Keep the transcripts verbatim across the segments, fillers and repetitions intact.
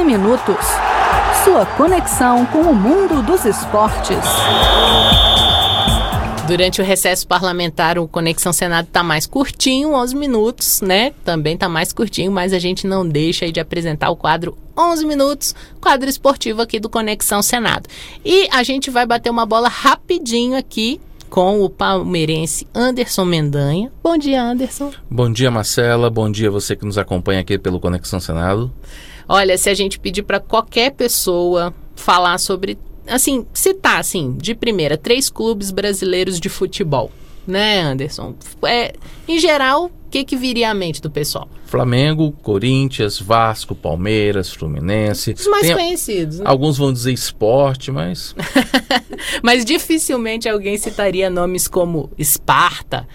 onze minutos. Sua conexão com o mundo dos esportes. Durante o recesso parlamentar, o Conexão Senado está mais curtinho, onze minutos, né? Também está mais curtinho, mas a gente não deixa aí de apresentar o quadro onze minutos, quadro esportivo aqui do Conexão Senado. E a gente vai bater uma bola rapidinho aqui com o palmeirense Anderson Mendanha. Bom dia, Anderson. Bom dia, Marcela. Bom dia você que nos acompanha aqui pelo Conexão Senado. Olha, se a gente pedir para qualquer pessoa falar sobre, assim, citar, assim, de primeira, três clubes brasileiros de futebol, né, Anderson? É, em geral, o que, que viria à mente do pessoal? Flamengo, Corinthians, Vasco, Palmeiras, Fluminense. Os mais Tem, conhecidos, né? Alguns vão dizer esporte, mas... mas dificilmente alguém citaria nomes como Esparta,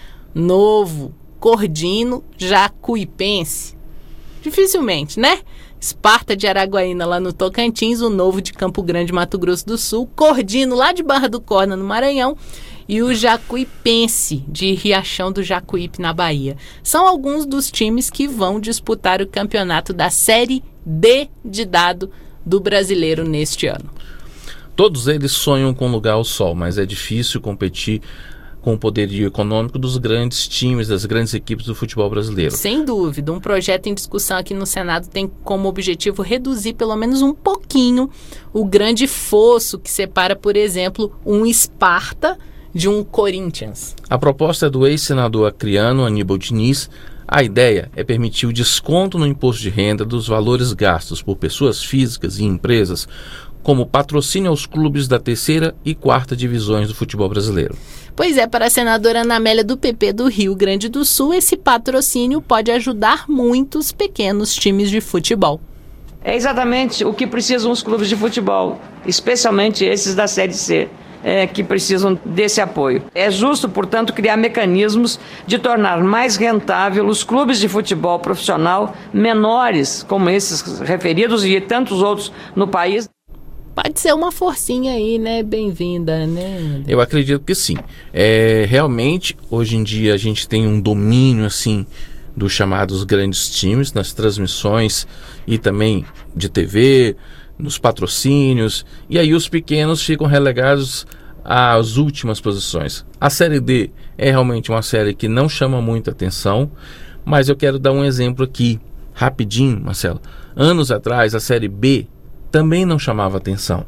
Novo, Cordino, Jacuipense. Dificilmente, né? Esparta de Araguaína, lá no Tocantins, o Novo de Campo Grande, Mato Grosso do Sul, Cordino, lá de Barra do Corna, no Maranhão, e o Jacuipense, de Riachão do Jacuípe, na Bahia. São alguns dos times que vão disputar o campeonato da Série D de dado do brasileiro neste ano. Todos eles sonham com lugar ao sol, mas é difícil competir com o poderio econômico dos grandes times, das grandes equipes do futebol brasileiro. Sem dúvida. Um projeto em discussão aqui no Senado tem como objetivo reduzir pelo menos um pouquinho o grande fosso que separa, por exemplo, um Esparta de um Corinthians. A proposta é do ex-senador acreano Aníbal Diniz. A ideia é permitir o desconto no imposto de renda dos valores gastos por pessoas físicas e empresas como patrocínio aos clubes da terceira e quarta divisões do futebol brasileiro. Pois é, para a senadora Ana Amélia do P P do Rio Grande do Sul, esse patrocínio pode ajudar muitos pequenos times de futebol. É exatamente o que precisam os clubes de futebol, especialmente esses da Série C, é, que precisam desse apoio. É justo, portanto, criar mecanismos de tornar mais rentável os clubes de futebol profissional menores, como esses referidos e tantos outros no país. Pode ser uma forcinha aí, né? Bem-vinda, né? Eu acredito que sim. É, realmente, hoje em dia, a gente tem um domínio, assim, dos chamados grandes times, nas transmissões e também de T V, nos patrocínios, e aí os pequenos ficam relegados às últimas posições. A Série D é realmente uma série que não chama muita atenção, mas eu quero dar um exemplo aqui, rapidinho, Marcelo. Anos atrás, a Série B também não chamava atenção.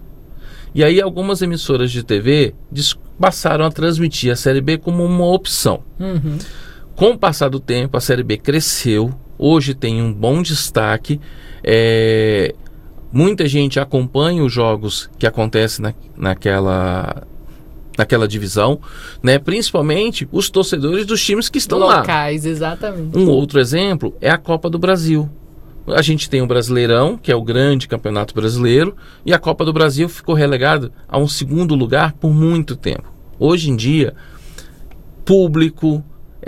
E aí algumas emissoras de T V passaram a transmitir a Série B como uma opção. Uhum. Com o passar do tempo, a Série B cresceu, hoje tem um bom destaque, é... muita gente acompanha os jogos que acontecem na, naquela, naquela divisão, né? Principalmente os torcedores dos times que estão locais, lá. Locais, exatamente. Um outro exemplo é a Copa do Brasil. A gente tem o Brasileirão, que é o grande campeonato brasileiro, e a Copa do Brasil ficou relegado a um segundo lugar por muito tempo. Hoje em dia, público,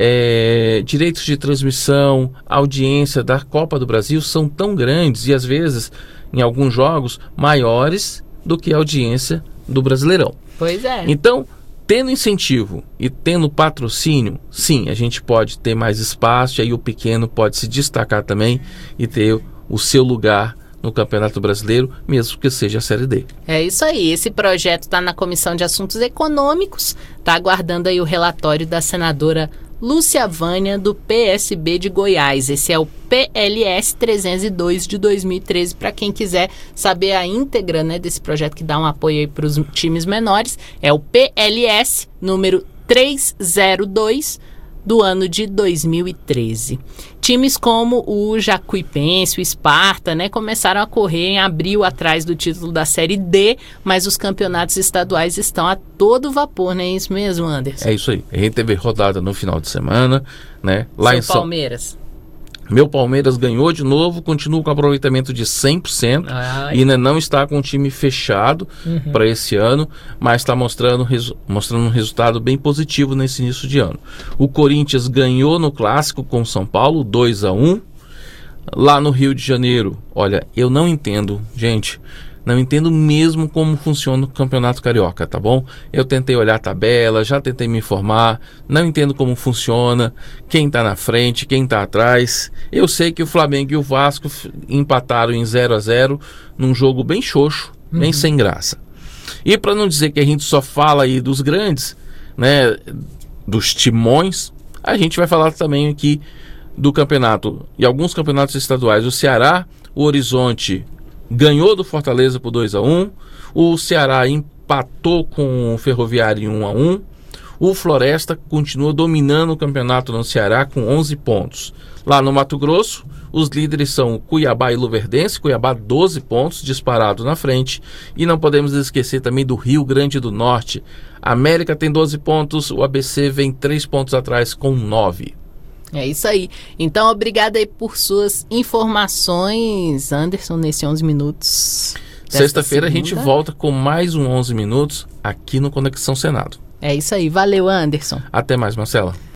é, direitos de transmissão, audiência da Copa do Brasil são tão grandes e às vezes, em alguns jogos, maiores do que a audiência do Brasileirão. Pois é. Então, tendo incentivo e tendo patrocínio, sim, a gente pode ter mais espaço, e aí o pequeno pode se destacar também e ter o seu lugar no Campeonato Brasileiro, mesmo que seja a Série D. É isso aí, esse projeto está na Comissão de Assuntos Econômicos, está aguardando aí o relatório da senadora Lúcia Vânia, do P S B de Goiás. Esse é o P L S trezentos e dois de dois mil e treze, para quem quiser saber a íntegra, né, desse projeto que dá um apoio aí para os times menores. É o P L S número trezentos e dois do ano de dois mil e treze. Times como o Jacuipense, o Esparta, né, começaram a correr em abril atrás do título da Série D, mas os campeonatos estaduais estão a todo vapor, não é isso mesmo, Anderson? É isso aí. A gente teve rodada no final de semana, né? Lá Seu em São... Palmeiras. Meu Palmeiras ganhou de novo, continua com aproveitamento de cem por cento. Ai. E ainda não está com o time fechado Uhum. para esse ano, mas está mostrando, resu- mostrando um resultado bem positivo nesse início de ano. O Corinthians ganhou no Clássico com o São Paulo, dois a um. Lá no Rio de Janeiro, olha, eu não entendo, gente, Não entendo mesmo como funciona o Campeonato Carioca, tá bom? Eu tentei olhar a tabela, já tentei me informar, não entendo como funciona, quem tá na frente, quem tá atrás. Eu sei que o Flamengo e o Vasco empataram em zero a zero num jogo bem xoxo, uhum. bem sem graça. E para não dizer que a gente só fala aí dos grandes, né, dos timões, a gente vai falar também aqui do campeonato, e alguns campeonatos estaduais. O Ceará, o Horizonte ganhou do Fortaleza por dois a um, o Ceará empatou com o Ferroviário em um a um, o Floresta continua dominando o campeonato no Ceará com onze pontos. Lá no Mato Grosso, os líderes são Cuiabá e Luverdense, Cuiabá doze pontos, disparado na frente, e não podemos esquecer também do Rio Grande do Norte. A América tem doze pontos, o A B C vem três pontos atrás com nove. É isso aí. Então, obrigado aí por suas informações, Anderson, nesse onze minutos. Sexta-feira a gente volta com mais um onze minutos aqui no Conexão Senado. É isso aí. Valeu, Anderson. Até mais, Marcela.